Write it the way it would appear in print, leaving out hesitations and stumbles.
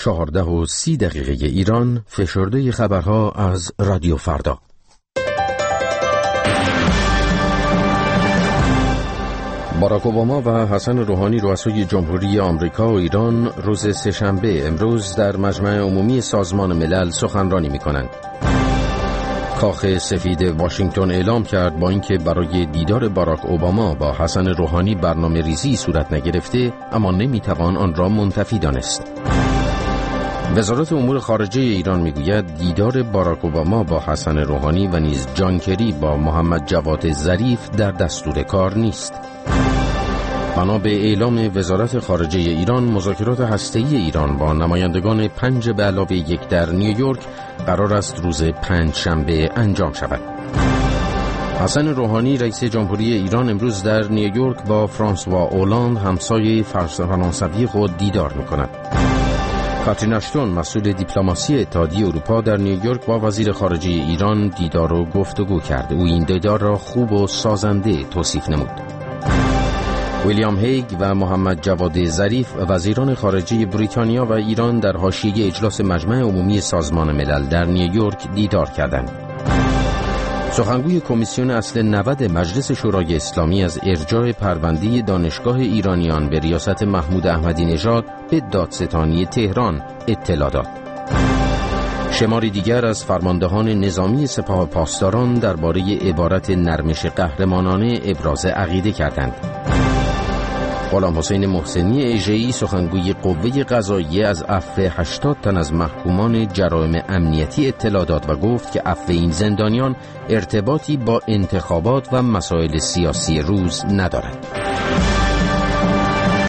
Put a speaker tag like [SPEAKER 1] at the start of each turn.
[SPEAKER 1] 14:30 ایران، فشرده خبرها از رادیو فردا. باراک اوباما و حسن روحانی رؤسای جمهوری آمریکا و ایران روز سه‌شنبه امروز در مجمع عمومی سازمان ملل سخنرانی می‌کنند. کاخ سفید واشنگتن اعلام کرد با اینکه برای دیدار باراک اوباما با حسن روحانی برنامه‌ریزی صورت نگرفته، اما نمی‌توان آن را منتفی دانست. وزارت امور خارجه ایران میگوید دیدار باراک اوباما با حسن روحانی و نیز جان کری با محمد جواد ظریف در دستور کار نیست. بنا به اعلام وزارت خارجه ایران، مذاکرات هسته‌ای ایران با نمایندگان 5+1 در نیویورک قرار است روز پنجشنبه انجام شود. حسن روحانی رئیس جمهوری ایران امروز در نیویورک با فرانسوا اولاند همسایه فرانسوی خود دیدار می‌کند. کاترین اشتون مسئول دیپلماسی اتحادیه اروپا در نیویورک با وزیر خارجه ایران دیدار و گفتگو کرد. او این دیدار را خوب و سازنده توصیف نمود. ویلیام هیگ و محمد جواد ظریف وزیران خارجه بریتانیا و ایران در حاشیه اجلاس مجمع عمومی سازمان ملل در نیویورک دیدار کردند. سخنگوی کمیسیون اصل 90 مجلس شورای اسلامی از ارجاع پرونده دانشگاه ایرانیان به ریاست محمود احمدی نژاد به دادستانی تهران اطلاع داد. شماری دیگر از فرماندهان نظامی سپاه پاسداران درباره عبارت نرمش قهرمانانه ابراز عقیده کردند. غلام حسین محسنی اژه‌ای سخنگوی قوه قضاییه از عفو 80 تن از محکومان جرائم امنیتی اطلاع داد و گفت که عفو این زندانیان ارتباطی با انتخابات و مسائل سیاسی روز ندارد.